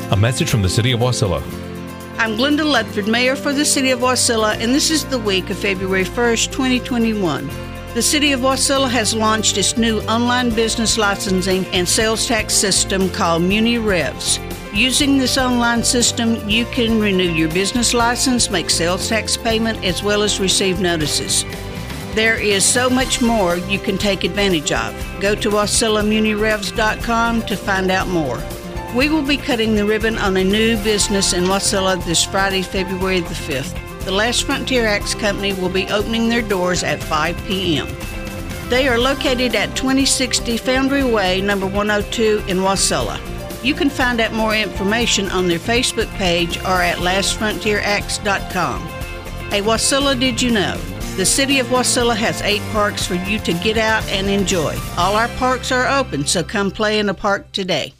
A message from the City of Wasilla. I'm Glenda Ludford, Mayor for the City of Wasilla, and this is the week of February 1st, 2021. The City of Wasilla has launched its new online business licensing and sales tax system called MuniRevs. Using this online system, you can renew your business license, make sales tax payment, as well as receive notices. There is so much more you can take advantage of. Go to WasillaMuniRevs.com to find out more. We will be cutting the ribbon on a new business in Wasilla this Friday, February the 5th. The Last Frontier Axe Company will be opening their doors at 5 p.m. They are located at 2060 Foundry Way, number 102 in Wasilla. You can find out more information on their Facebook page or at lastfrontieraxe.com. Hey Wasilla, did you know? The City of Wasilla has 8 parks for you to get out and enjoy. All our parks are open, so come play in the park today.